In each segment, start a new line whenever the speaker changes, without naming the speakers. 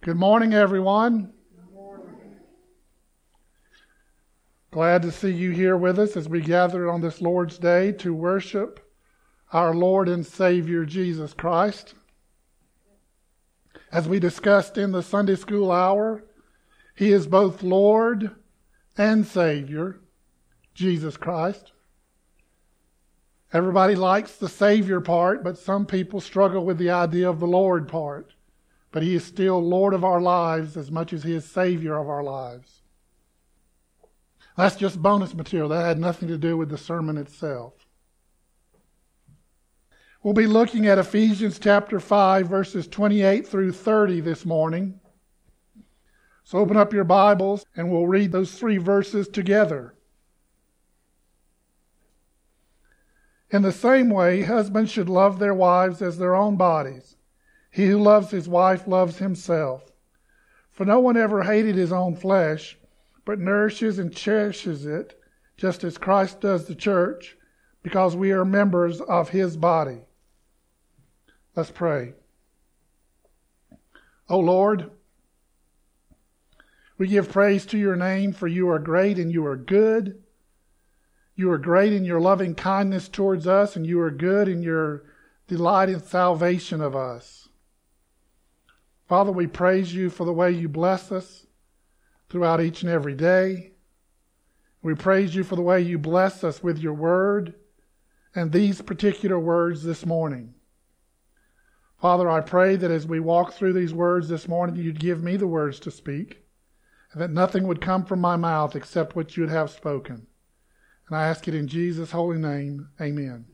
Good morning, everyone. Glad to see you here with us as we gather on this Lord's Day to worship our Lord and Savior, Jesus Christ. As we discussed in the Sunday school hour, He is both Lord and Savior, Jesus Christ. Everybody likes the Savior part, but some people struggle with the idea of the Lord part. But He is still Lord of our lives as much as He is Savior of our lives. That's just bonus material. That had nothing to do with the sermon itself. We'll be looking at Ephesians chapter 5, verses 28 through 30 this morning. So open up your Bibles and we'll read those 3 verses together. In the same way, husbands should love their wives as their own bodies. He who loves his wife loves himself. For no one ever hated his own flesh, but nourishes and cherishes it, just as Christ does the church, because we are members of His body. Let's pray. O Lord, we give praise to your name, for you are great and you are good. You are great in your loving kindness towards us, and you are good in your delight in salvation of us. Father, we praise you for the way you bless us throughout each and every day. We praise you for the way you bless us with your word and these particular words this morning. Father, I pray that as we walk through these words this morning, you'd give me the words to speak, and that nothing would come from my mouth except what you would have spoken. And I ask it in Jesus' holy name. Amen.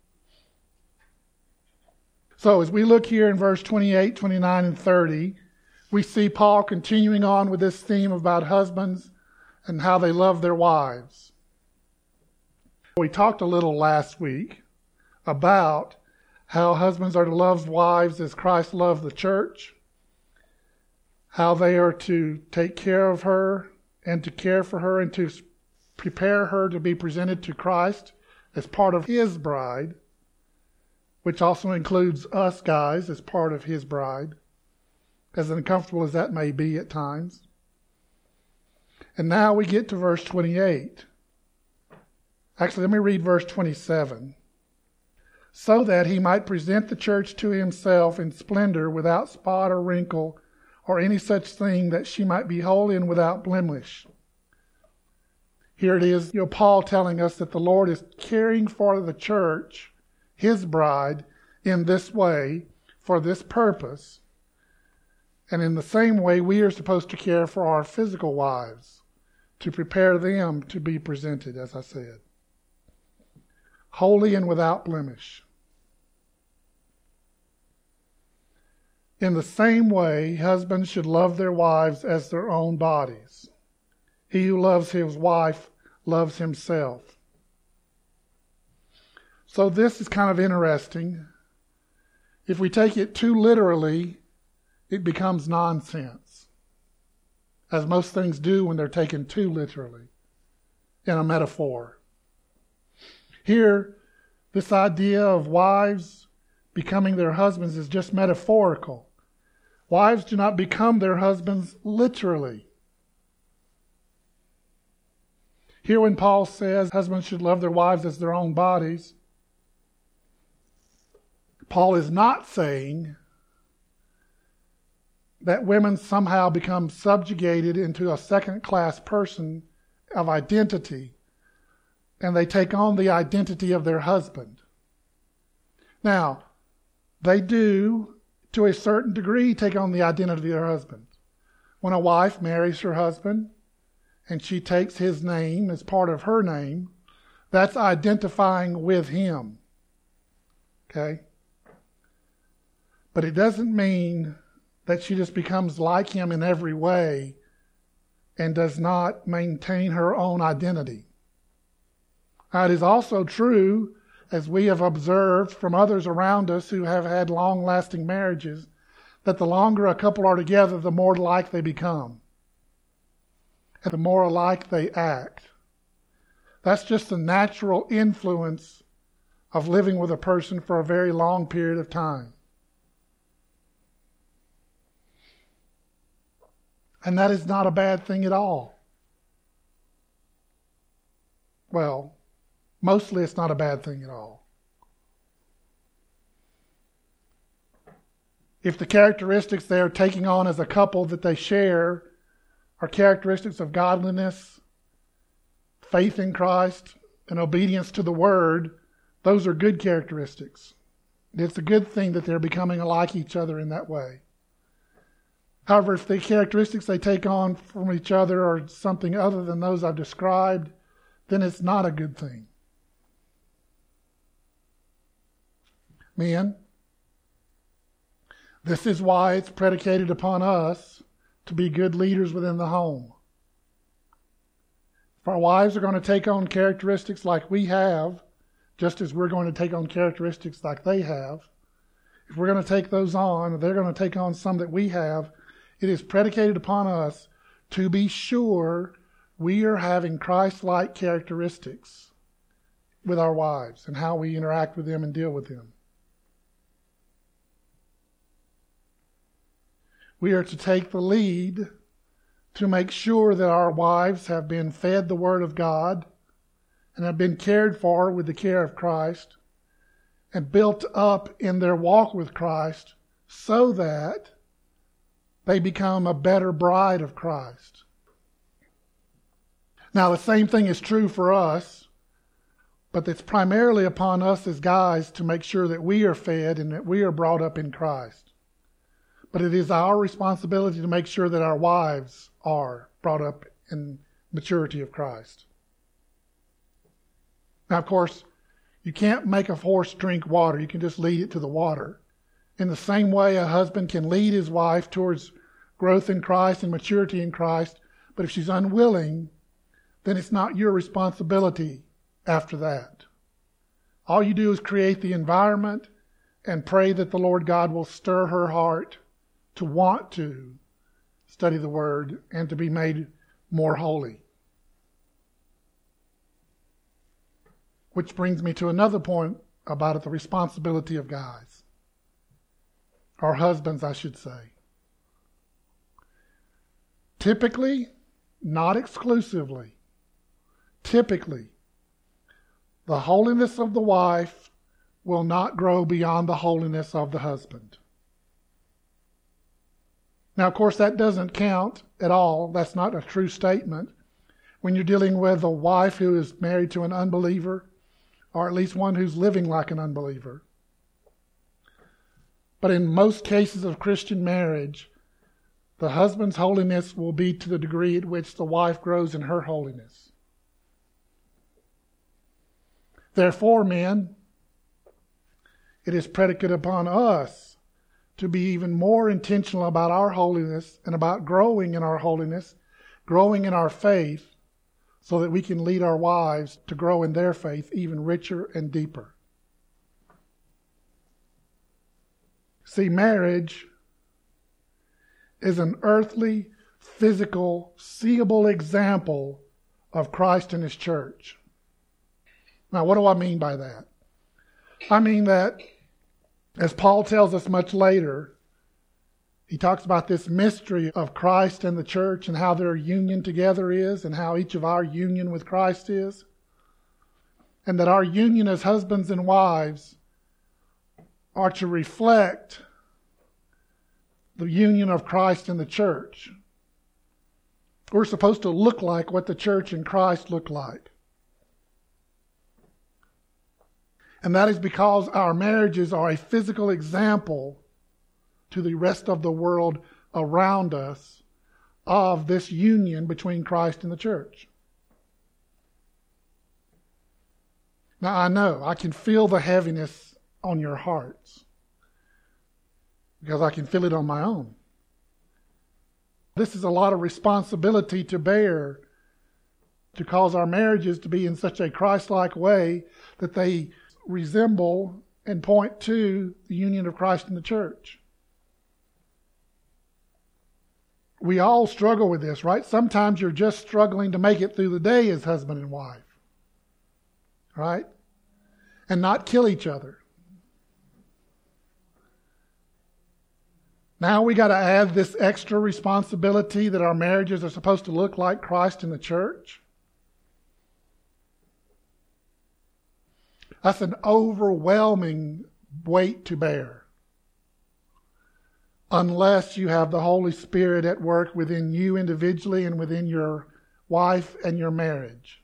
So as we look here in verse 28, 29, and 30, we see Paul continuing on with this theme about husbands and how they love their wives. We talked a little last week about how husbands are to love wives as Christ loved the church, how they are to take care of her and to care for her and to prepare her to be presented to Christ as part of His bride, which also includes us guys as part of His bride, as uncomfortable as that may be at times. And now we get to verse 28. Actually, let me read verse 27. So that He might present the church to Himself in splendor, without spot or wrinkle, or any such thing, that she might be holy and without blemish. Here it is, Paul telling us that the Lord is caring for the church, His bride, in this way, for this purpose. And in the same way, we are supposed to care for our physical wives, to prepare them to be presented, as I said, holy and without blemish. In the same way, husbands should love their wives as their own bodies. He who loves his wife loves himself. So this is kind of interesting. If we take it too literally, it becomes nonsense, as most things do when they're taken too literally, in a metaphor. Here, this idea of wives becoming their husbands is just metaphorical. Wives do not become their husbands literally. Here when Paul says husbands should love their wives as their own bodies, Paul is not saying that women somehow become subjugated into a second-class person of identity, and they take on the identity of their husband. Now, they do, to a certain degree, take on the identity of their husband. When a wife marries her husband, and she takes his name as part of her name, that's identifying with him. Okay? But it doesn't mean that she just becomes like him in every way and does not maintain her own identity. Now, it is also true, as we have observed from others around us who have had long-lasting marriages, that the longer a couple are together, the more alike they become, and the more alike they act. That's just the natural influence of living with a person for a very long period of time. And that is not a bad thing at all. Well, mostly it's not a bad thing at all. If the characteristics they are taking on as a couple that they share are characteristics of godliness, faith in Christ, and obedience to the Word, those are good characteristics. It's a good thing that they're becoming like each other in that way. However, if the characteristics they take on from each other are something other than those I've described, then it's not a good thing. Men, this is why it's predicated upon us to be good leaders within the home. If our wives are going to take on characteristics like we have, just as we're going to take on characteristics like they have, if we're going to take those on, or they're going to take on some that we have, it is predicated upon us to be sure we are having Christ-like characteristics with our wives and how we interact with them and deal with them. We are to take the lead to make sure that our wives have been fed the Word of God and have been cared for with the care of Christ and built up in their walk with Christ so that they become a better bride of Christ. Now, the same thing is true for us, but it's primarily upon us as guys to make sure that we are fed and that we are brought up in Christ. But it is our responsibility to make sure that our wives are brought up in maturity of Christ. Now, of course, you can't make a horse drink water. You can just lead it to the water. In the same way, a husband can lead his wife towards growth in Christ and maturity in Christ, but if she's unwilling, then it's not your responsibility after that. All you do is create the environment and pray that the Lord God will stir her heart to want to study the Word and to be made more holy. Which brings me to another point about it, the responsibility of guys. Or husbands, I should say. Typically, not exclusively, typically, the holiness of the wife will not grow beyond the holiness of the husband. Now, of course, that doesn't count at all. That's not a true statement. When you're dealing with a wife who is married to an unbeliever, or at least one who's living like an unbeliever. But in most cases of Christian marriage, the husband's holiness will be to the degree at which the wife grows in her holiness. Therefore, men, it is predicated upon us to be even more intentional about our holiness and about growing in our holiness, growing in our faith, so that we can lead our wives to grow in their faith even richer and deeper. See, marriage is an earthly, physical, seeable example of Christ and His church. Now, what do I mean by that? I mean that, as Paul tells us much later, he talks about this mystery of Christ and the church and how their union together is and how each of our union with Christ is. And that our union as husbands and wives are to reflect the union of Christ and the church. We're supposed to look like what the church and Christ look like. And that is because our marriages are a physical example to the rest of the world around us of this union between Christ and the church. Now, I know, I can feel the heaviness on your hearts because I can feel it on my own. This is a lot of responsibility to bear to cause our marriages to be in such a Christ-like way that they resemble and point to the union of Christ and the church. We all struggle with this, right? Sometimes you're just struggling to make it through the day as husband and wife, right? And not kill each other. Now we got to add this extra responsibility that our marriages are supposed to look like Christ in the church. That's an overwhelming weight to bear. Unless you have the Holy Spirit at work within you individually and within your wife and your marriage.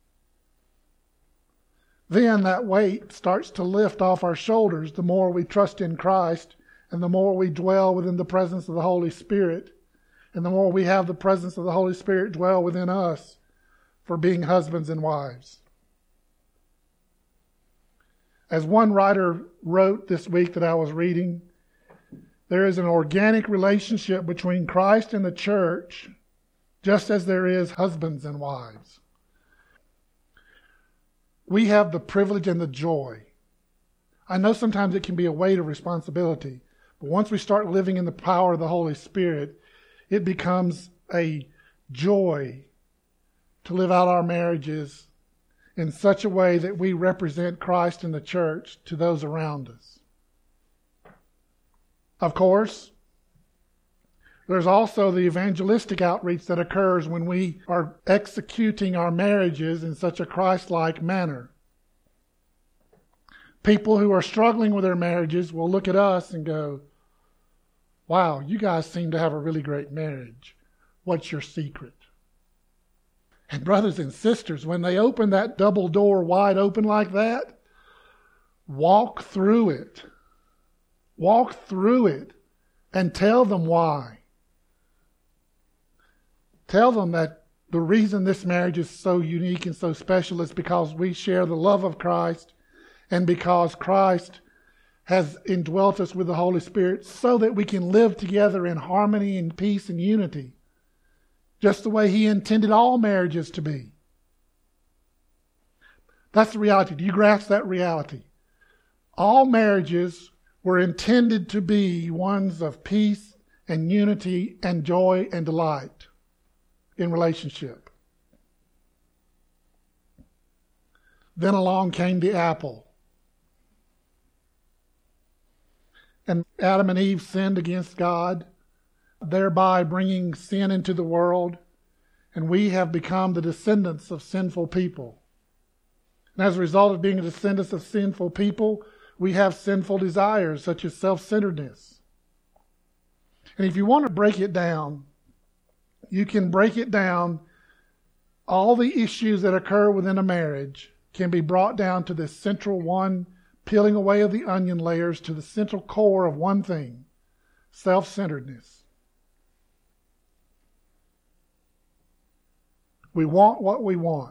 Then that weight starts to lift off our shoulders the more we trust in Christ and the more we dwell within the presence of the Holy Spirit and the more we have the presence of the Holy Spirit dwell within us for being husbands and wives. As one writer wrote this week that I was reading, there is an organic relationship between Christ and the church, just as there is husbands and wives. We have the privilege and the joy. I know sometimes it can be a weight of responsibility, but once we start living in the power of the Holy Spirit, it becomes a joy to live out our marriages in such a way that we represent Christ and the church to those around us. Of course, there's also the evangelistic outreach that occurs when we are executing our marriages in such a Christ-like manner. People who are struggling with their marriages will look at us and go, "Wow, you guys seem to have a really great marriage. What's your secret?" And brothers and sisters, when they open that double door wide open like that, walk through it. Walk through it and tell them why. Tell them that the reason this marriage is so unique and so special is because we share the love of Christ and because Christ has indwelt us with the Holy Spirit so that we can live together in harmony and peace and unity, just the way He intended all marriages to be. That's the reality. Do you grasp that reality? All marriages were intended to be ones of peace and unity and joy and delight in relationship. Then along came the apple. And Adam and Eve sinned against God, thereby bringing sin into the world, and we have become the descendants of sinful people. And as a result of being the descendants of sinful people, we have sinful desires such as self-centeredness. And if you want to break it down, you can break it down. All the issues that occur within a marriage can be brought down to this central one, peeling away of the onion layers to the central core of one thing: self-centeredness. We want what we want.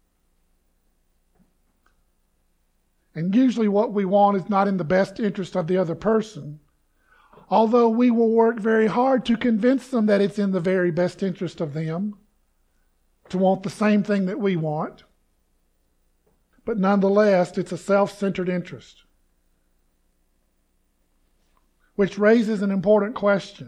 And usually what we want is not in the best interest of the other person, although we will work very hard to convince them that it's in the very best interest of them to want the same thing that we want. But nonetheless, it's a self-centered interest. Which raises an important question.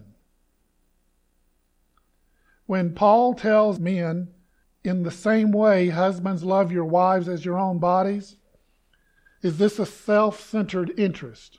When Paul tells men, in the same way, husbands, love your wives as your own bodies, is this a self-centered interest?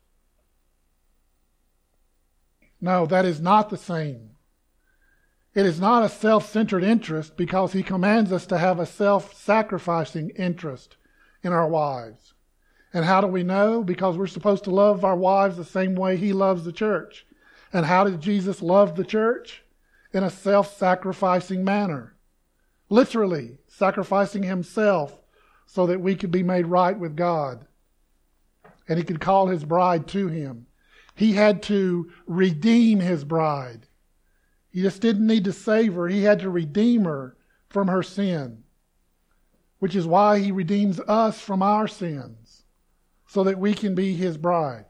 No, that is not the same. It is not a self-centered interest because he commands us to have a self-sacrificing interest in our wives. And how do we know? Because we're supposed to love our wives the same way he loves the church. And how did Jesus love the church? In a self-sacrificing manner. Literally, sacrificing himself so that we could be made right with God. And he could call his bride to him. He had to redeem his bride. He just didn't need to save her. He had to redeem her from her sin. Which is why he redeems us from our sins, so that we can be his bride.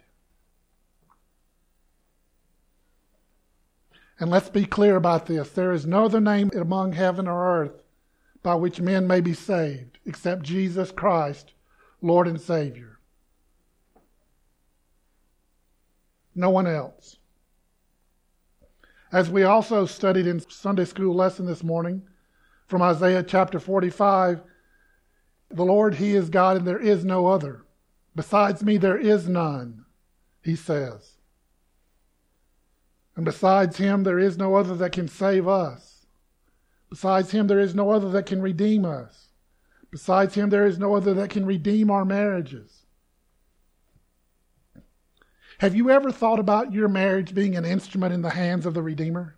And let's be clear about this. There is no other name among heaven or earth by which men may be saved except Jesus Christ, Lord and Savior. No one else. As we also studied in Sunday school lesson this morning from Isaiah chapter 45, the Lord, he is God and there is no other. Besides me there is none, he says. And besides him, there is no other that can save us. Besides him, there is no other that can redeem us. Besides him, there is no other that can redeem our marriages. Have you ever thought about your marriage being an instrument in the hands of the Redeemer?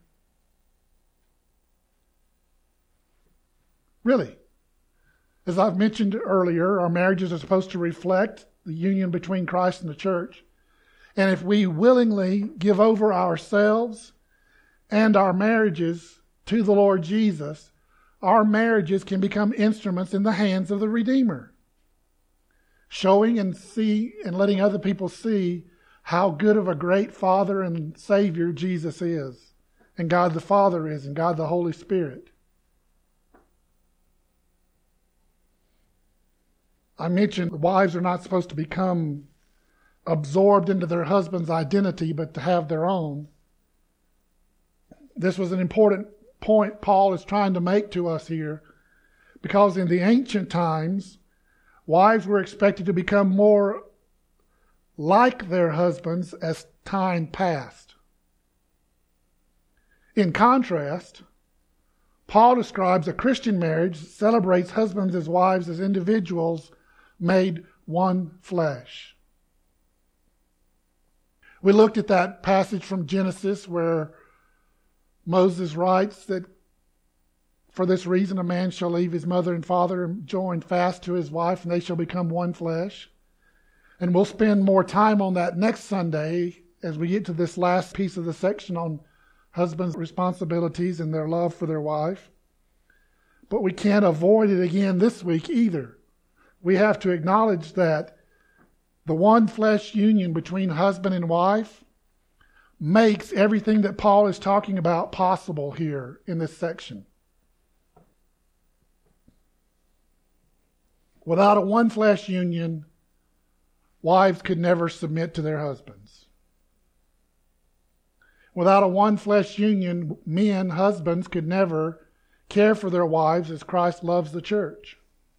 Really? As I've mentioned earlier, our marriages are supposed to reflect the union between Christ and the church. And if we willingly give over ourselves and our marriages to the Lord Jesus, our marriages can become instruments in the hands of the Redeemer, showing and letting other people see how good of a great Father and Savior Jesus is, and God the Father is, and God the Holy Spirit. I mentioned wives are not supposed to become absorbed into their husband's identity, but to have their own. This was an important point Paul is trying to make to us here, because in the ancient times, wives were expected to become more like their husbands as time passed. In contrast, Paul describes a Christian marriage that celebrates husbands as wives as individuals made one flesh. We looked at that passage from Genesis where Moses writes that for this reason a man shall leave his mother and father and join fast to his wife, and they shall become one flesh. And we'll spend more time on that next Sunday as we get to this last piece of the section on husbands' responsibilities and their love for their wife. But we can't avoid it again this week either. We have to acknowledge that the one flesh union between husband and wife makes everything that Paul is talking about possible here in this section. Without a one flesh union, wives could never submit to their husbands. Without a one flesh union, husbands could never care for their wives as Christ loves the church.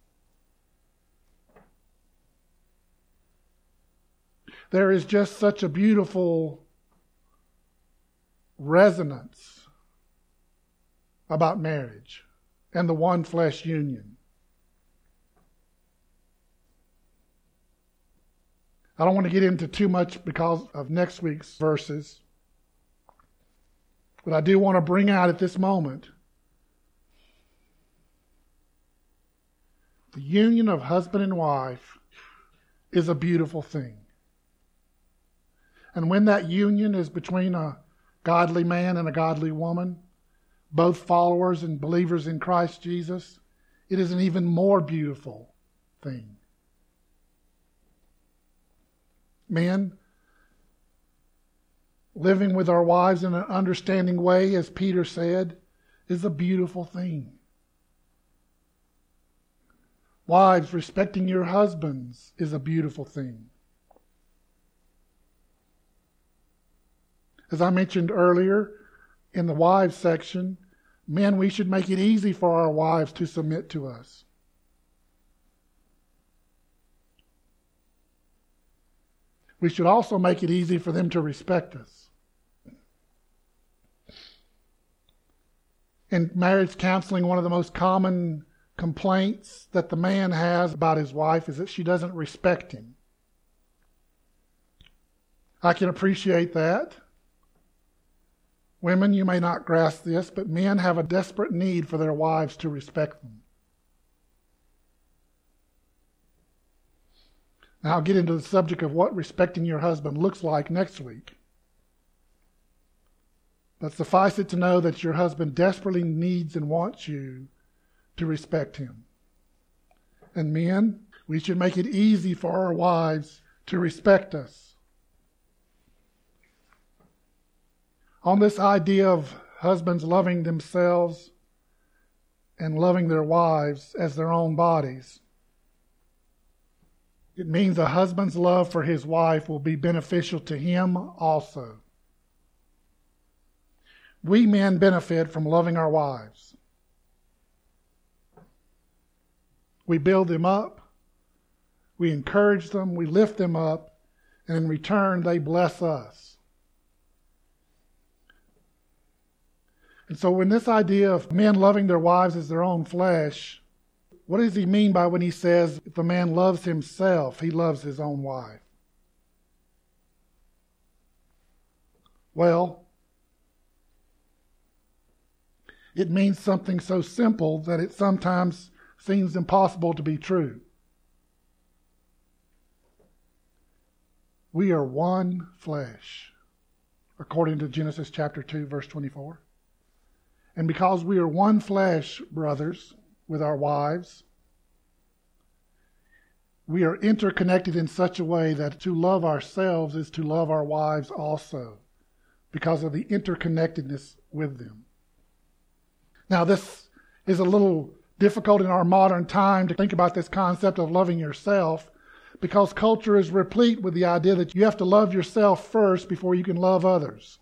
There is just such a beautiful resonance about marriage and the one flesh union. I don't want to get into too much because of next week's verses, but I do want to bring out at this moment the union of husband and wife is a beautiful thing. And when that union is between a godly man and a godly woman, both followers and believers in Christ Jesus, it is an even more beautiful thing. Men, living with our wives in an understanding way, as Peter said, is a beautiful thing. Wives, respecting your husbands is a beautiful thing. As I mentioned earlier in the wives section, men, we should make it easy for our wives to submit to us. We should also make it easy for them to respect us. In marriage counseling, one of the most common complaints that the man has about his wife is that she doesn't respect him. I can appreciate that. Women, you may not grasp this, but men have a desperate need for their wives to respect them. Now I'll get into the subject of what respecting your husband looks like next week. But suffice it to know that your husband desperately needs and wants you to respect him. And men, we should make it easy for our wives to respect us. On this idea of husbands loving themselves and loving their wives as their own bodies, it means a husband's love for his wife will be beneficial to him also. We men benefit from loving our wives. We build them up, we encourage them, we lift them up, and in return they bless us. And so when this idea of men loving their wives as their own flesh, what does he mean by when he says if a man loves himself, he loves his own wife? Well, it means something so simple that it sometimes seems impossible to be true. We are one flesh, according to Genesis chapter 2, verse 24. And because we are one flesh, brothers, with our wives, we are interconnected in such a way that to love ourselves is to love our wives also, because of the interconnectedness with them. Now, this is a little difficult in our modern time to think about this concept of loving yourself, because culture is replete with the idea that you have to love yourself first before you can love others.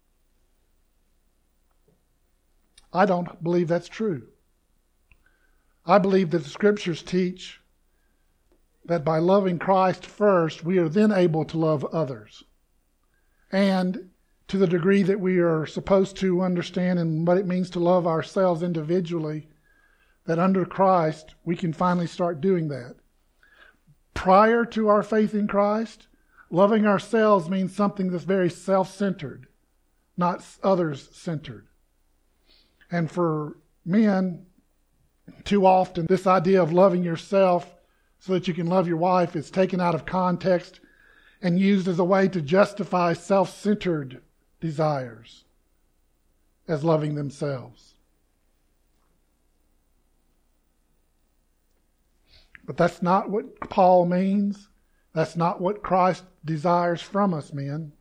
I don't believe that's true. I believe that the Scriptures teach that by loving Christ first, we are then able to love others. And to the degree that we are supposed to understand and what it means to love ourselves individually, that under Christ, we can finally start doing that. Prior to our faith in Christ, loving ourselves means something that's very self-centered, not others-centered. And for men, too often, this idea of loving yourself so that you can love your wife is taken out of context and used as a way to justify self-centered desires as loving themselves. But that's not what Paul means. That's not what Christ desires from us, men.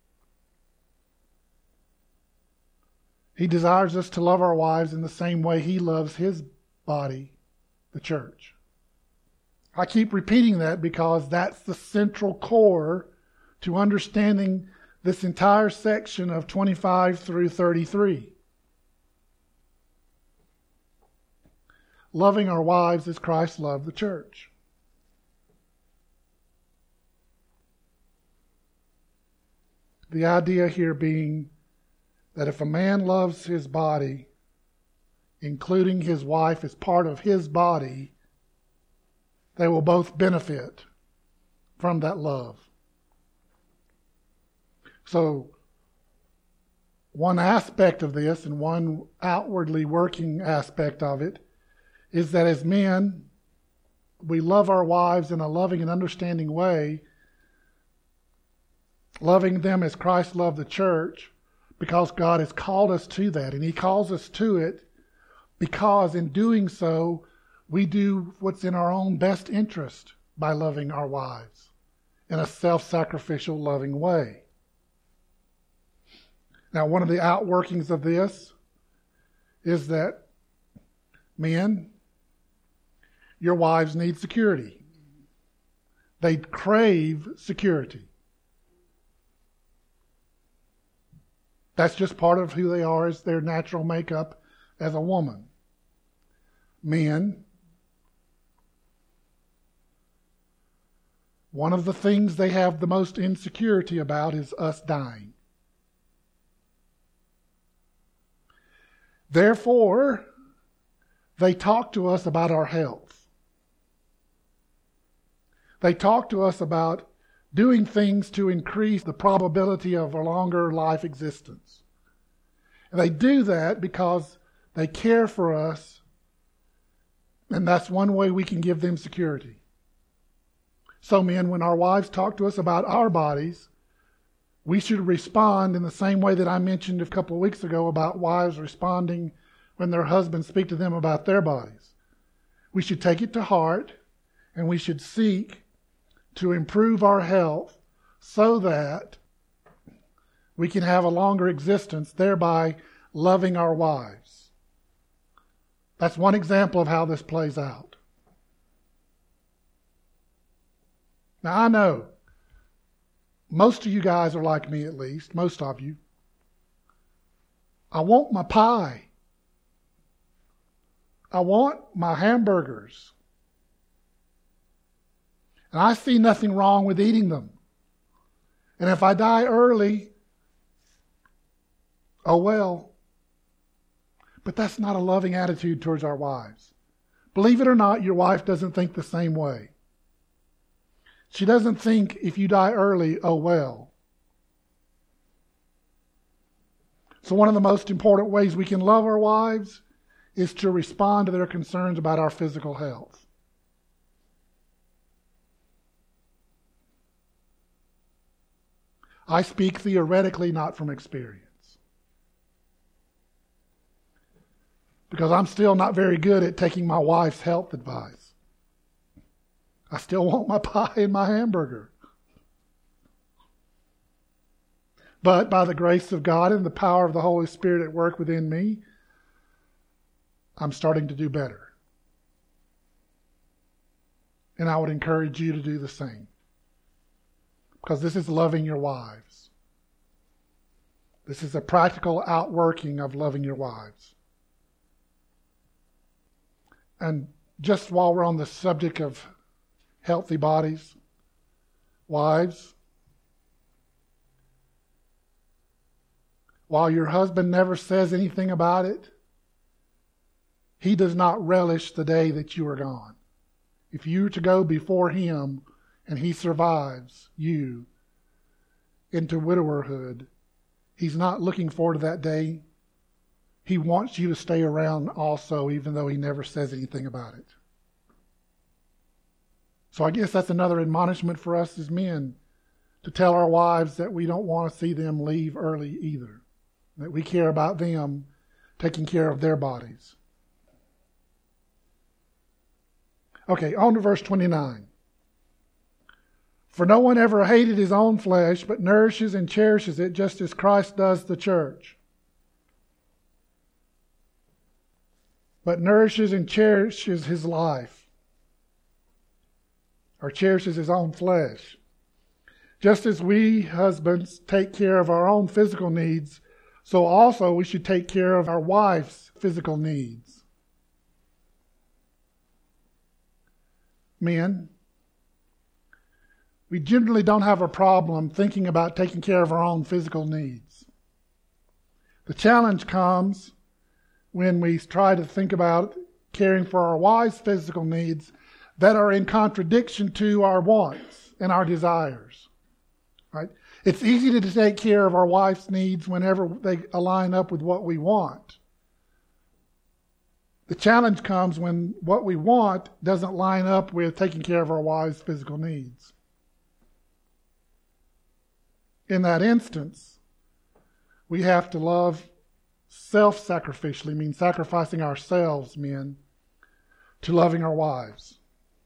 He desires us to love our wives in the same way he loves his body, the church. I keep repeating that because that's the central core to understanding this entire section of 25 through 33. Loving our wives as Christ loved the church. The idea here being that if a man loves his body, including his wife as part of his body, they will both benefit from that love. So, one aspect of this, and one outwardly working aspect of it, is that as men, we love our wives in a loving and understanding way, loving them as Christ loved the church, because God has called us to that. And he calls us to it because in doing so, we do what's in our own best interest by loving our wives in a self-sacrificial, loving way. Now, one of the outworkings of this is that men, your wives need security. They crave security. That's just part of who they are, is their natural makeup as a woman. Men, one of the things they have the most insecurity about is us dying. Therefore, they talk to us about our health. They talk to us about doing things to increase the probability of a longer life existence. And they do that because they care for us, and that's one way we can give them security. So men, when our wives talk to us about our bodies, we should respond in the same way that I mentioned a couple of weeks ago about wives responding when their husbands speak to them about their bodies. We should take it to heart, and we should seek to improve our health so that we can have a longer existence, thereby loving our wives. That's one example of how this plays out. Now, I know most of you guys are like me, at least, most of you. I want my pie. I want my hamburgers. And I see nothing wrong with eating them. And if I die early, oh well. But that's not a loving attitude towards our wives. Believe it or not, your wife doesn't think the same way. She doesn't think if you die early, oh well. So one of the most important ways we can love our wives is to respond to their concerns about our physical health. I speak theoretically, not from experience. Because I'm still not very good at taking my wife's health advice. I still want my pie and my hamburger. But by the grace of God and the power of the Holy Spirit at work within me, I'm starting to do better. And I would encourage you to do the same. Because this is loving your wives. This is a practical outworking of loving your wives. And just while we're on the subject of healthy bodies, wives, while your husband never says anything about it, he does not relish the day that you are gone. If you were to go before him and he survives you into widowerhood, he's not looking forward to that day. He wants you to stay around also, even though he never says anything about it. So I guess that's another admonishment for us as men, to tell our wives that we don't want to see them leave early either. That we care about them taking care of their bodies. Okay, on to verse 29. For no one ever hated his own flesh, but nourishes and cherishes it, just as Christ does the church. But nourishes and cherishes his life, or cherishes his own flesh. Just as we husbands take care of our own physical needs, so also we should take care of our wife's physical needs. Men, we generally don't have a problem thinking about taking care of our own physical needs. The challenge comes when we try to think about caring for our wives' physical needs that are in contradiction to our wants and our desires. Right? It's easy to take care of our wife's needs whenever they align up with what we want. The challenge comes when what we want doesn't line up with taking care of our wives' physical needs. In that instance, we have to love self-sacrificially, means sacrificing ourselves, men, to loving our wives.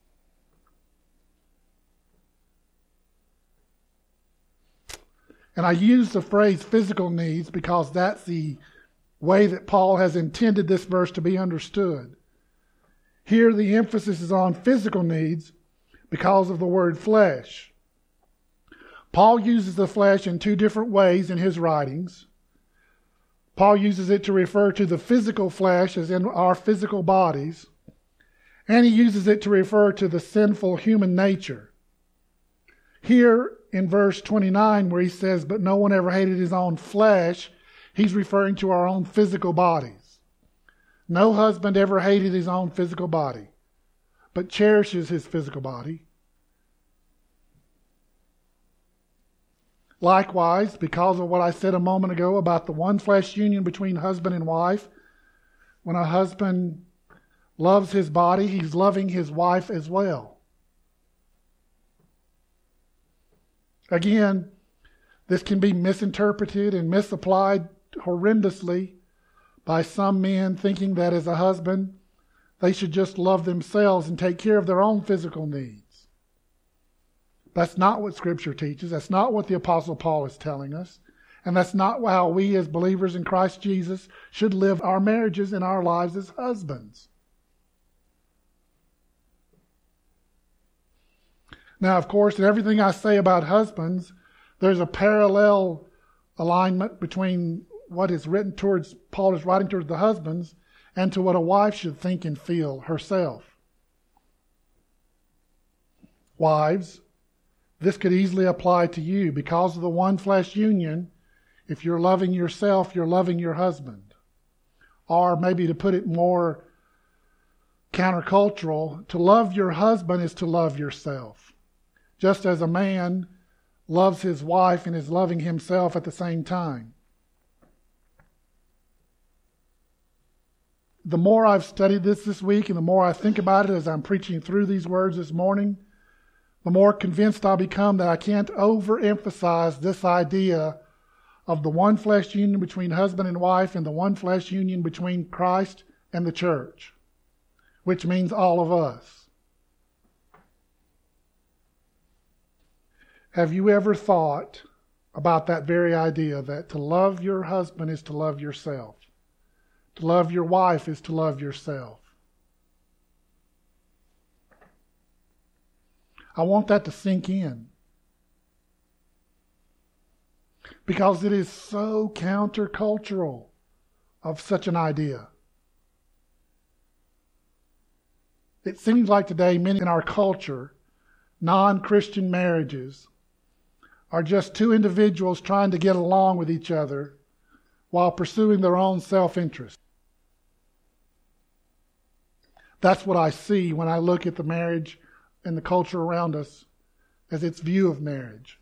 And I use the phrase physical needs because that's the way that Paul has intended this verse to be understood. Here the emphasis is on physical needs because of the word flesh. Paul uses the flesh in two different ways in his writings. Paul uses it to refer to the physical flesh as in our physical bodies, and he uses it to refer to the sinful human nature. Here in verse 29 where he says, but no one ever hated his own flesh, he's referring to our own physical bodies. No husband ever hated his own physical body, but cherishes his physical body. Likewise, because of what I said a moment ago about the one flesh union between husband and wife, when a husband loves his body, he's loving his wife as well. Again, this can be misinterpreted and misapplied horrendously by some men, thinking that as a husband, they should just love themselves and take care of their own physical needs. That's not what Scripture teaches. That's not what the Apostle Paul is telling us. And that's not how we as believers in Christ Jesus should live our marriages and our lives as husbands. Now, of course, in everything I say about husbands, there's a parallel alignment between what is written towards, Paul is writing towards the husbands, and to what a wife should think and feel herself. Wives, this could easily apply to you. Because of the one flesh union, if you're loving yourself, you're loving your husband. Or maybe to put it more countercultural, to love your husband is to love yourself. Just as a man loves his wife and is loving himself at the same time. The more I've studied this week and the more I think about it as I'm preaching through these words this morning, the more convinced I'll become that I can't overemphasize this idea of the one flesh union between husband and wife and the one flesh union between Christ and the church, which means all of us. Have you ever thought about that very idea, that to love your husband is to love yourself? To love your wife is to love yourself. I want that to sink in. Because it is so countercultural of such an idea. It seems like today many in our culture, non-Christian marriages, are just two individuals trying to get along with each other while pursuing their own self-interest. That's what I see when I look at the marriage and the culture around us as its view of marriage.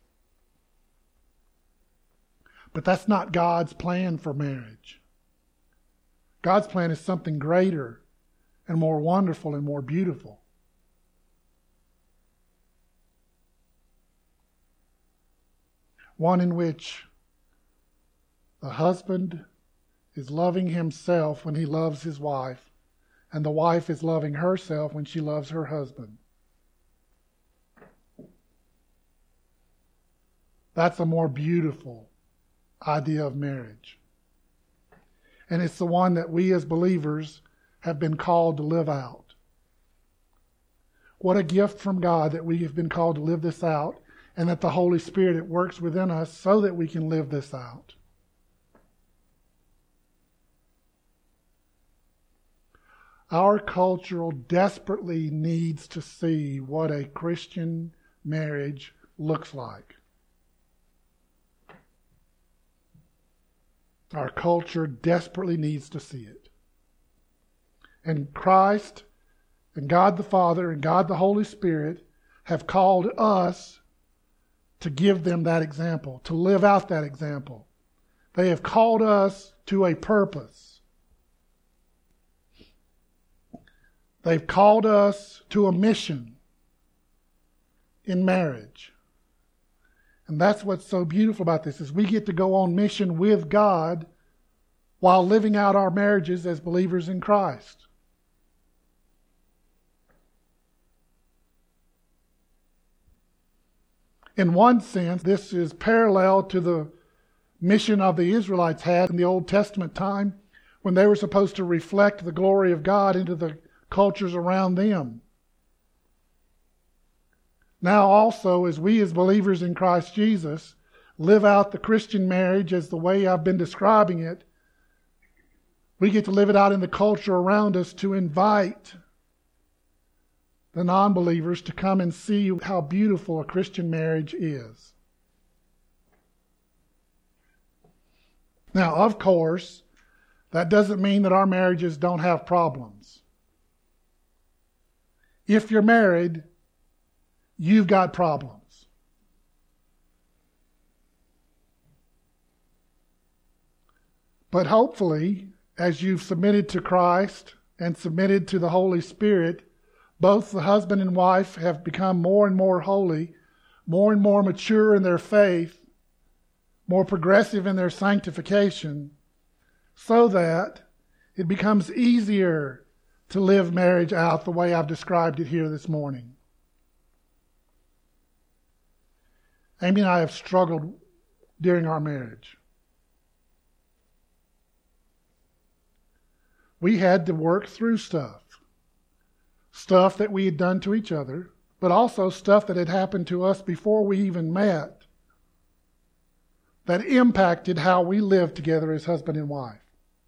But that's not God's plan for marriage. God's plan is something greater and more wonderful and more beautiful. One in which the husband is loving himself when he loves his wife, and the wife is loving herself when she loves her husband. That's a more beautiful idea of marriage. And it's the one that we as believers have been called to live out. What a gift from God that we have been called to live this out, and that the Holy Spirit works within us so that we can live this out. Our culture desperately needs to see what a Christian marriage looks like. Our culture desperately needs to see it. And Christ and God the Father and God the Holy Spirit have called us to give them that example, to live out that example. They have called us to a purpose. They've called us to a mission in marriage. And that's what's so beautiful about this, is we get to go on mission with God while living out our marriages as believers in Christ. In one sense, this is parallel to the mission of the Israelites had in the Old Testament time, when they were supposed to reflect the glory of God into the cultures around them. Now also, as we as believers in Christ Jesus live out the Christian marriage as the way I've been describing it, we get to live it out in the culture around us to invite the non-believers to come and see how beautiful a Christian marriage is. Now, of course, that doesn't mean that our marriages don't have problems. If you're married, you've got problems. But hopefully, as you've submitted to Christ and submitted to the Holy Spirit, both the husband and wife have become more and more holy, more and more mature in their faith, more progressive in their sanctification, so that it becomes easier to live marriage out the way I've described it here this morning. Amy and I have struggled during our marriage. We had to work through stuff that we had done to each other, but also stuff that had happened to us before we even met that impacted how we lived together as husband and wife.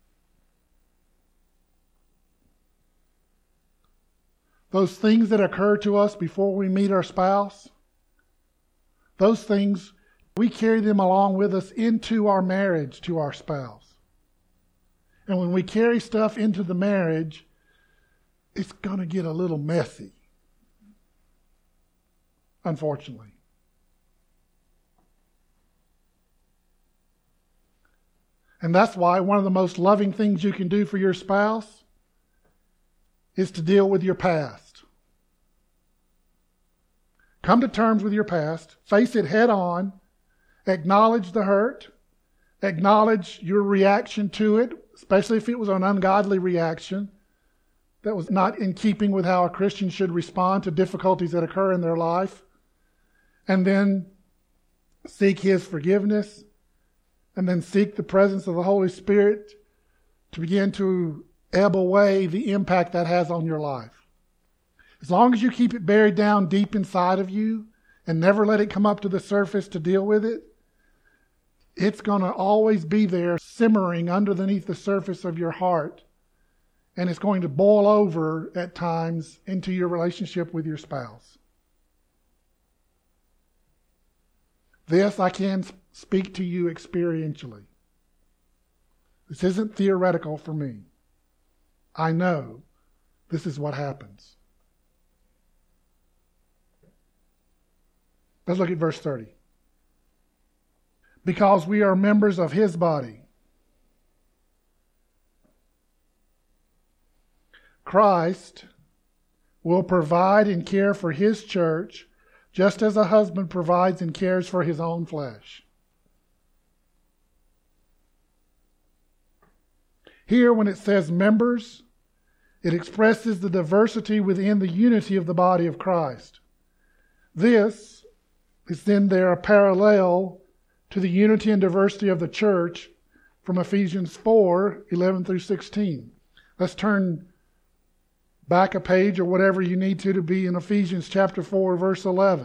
Those things that occur to us before we meet our spouse, those things, we carry them along with us into our marriage to our spouse. And when we carry stuff into the marriage, it's going to get a little messy, unfortunately. And that's why one of the most loving things you can do for your spouse is to deal with your past. Come to terms with your past, face it head on, acknowledge the hurt, acknowledge your reaction to it, especially if it was an ungodly reaction that was not in keeping with how a Christian should respond to difficulties that occur in their life, and then seek His forgiveness, and then seek the presence of the Holy Spirit to begin to ebb away the impact that has on your life. As long as you keep it buried down deep inside of you and never let it come up to the surface to deal with it, it's going to always be there simmering underneath the surface of your heart, and it's going to boil over at times into your relationship with your spouse. This I can speak to you experientially. This isn't theoretical for me. I know this is what happens. Let's look at verse 30. Because we are members of His body. Christ will provide and care for His church just as a husband provides and cares for his own flesh. Here, when it says members, it expresses the diversity within the unity of the body of Christ. This is then there a parallel to the unity and diversity of the church from Ephesians 4:11 through 16. Let's turn back a page or whatever you need to be in Ephesians chapter 4, verse 11.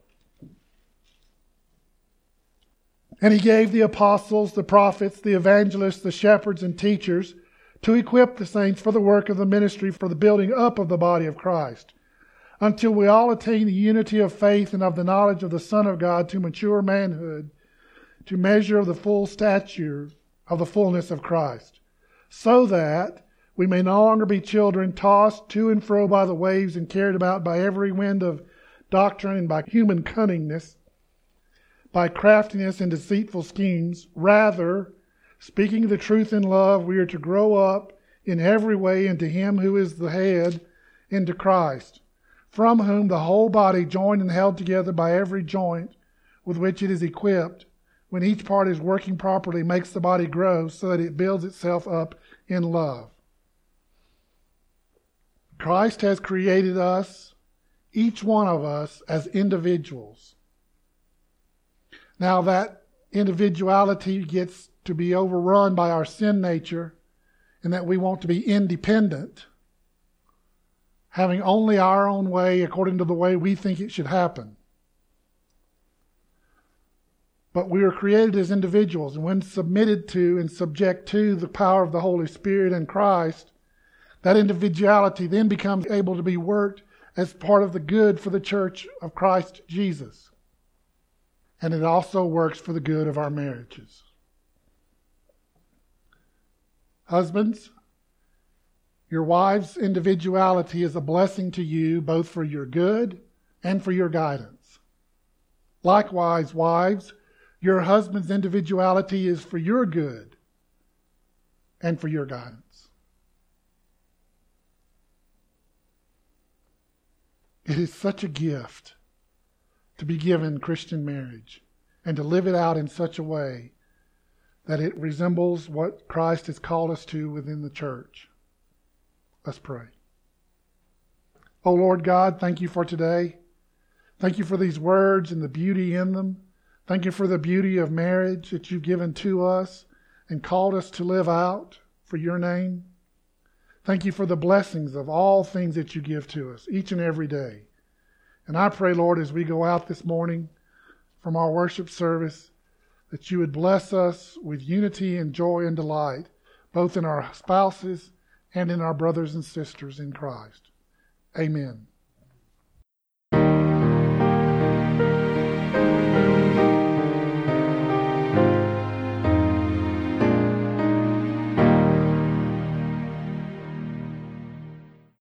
And He gave the apostles, the prophets, the evangelists, the shepherds, and teachers to equip the saints for the work of the ministry, for the building up of the body of Christ, until we all attain the unity of faith and of the knowledge of the Son of God, to mature manhood, to measure of the full stature of the fullness of Christ, so that we may no longer be children tossed to and fro by the waves and carried about by every wind of doctrine and by human cunningness, by craftiness and deceitful schemes. Rather, speaking the truth in love, we are to grow up in every way into Him who is the head, into Christ, from whom the whole body, joined and held together by every joint with which it is equipped, when each part is working properly, makes the body grow so that it builds itself up in love. Christ has created us, each one of us, as individuals. Now that individuality gets to be overrun by our sin nature, and that we want to be independent, having only our own way according to the way we think it should happen. But we are created as individuals, and when submitted to and subject to the power of the Holy Spirit and Christ, that individuality then becomes able to be worked as part of the good for the church of Christ Jesus. And it also works for the good of our marriages. Husbands, your wife's individuality is a blessing to you, both for your good and for your guidance. Likewise, wives, your husband's individuality is for your good and for your guidance. It is such a gift to be given Christian marriage and to live it out in such a way that it resembles what Christ has called us to within the church. Let's pray. Oh Lord God, thank you for today. Thank you for these words and the beauty in them. Thank you for the beauty of marriage that you've given to us and called us to live out for your name. Thank you for the blessings of all things that you give to us each and every day. And I pray, Lord, as we go out this morning from our worship service, that you would bless us with unity and joy and delight, both in our spouses and in our brothers and sisters in Christ. Amen.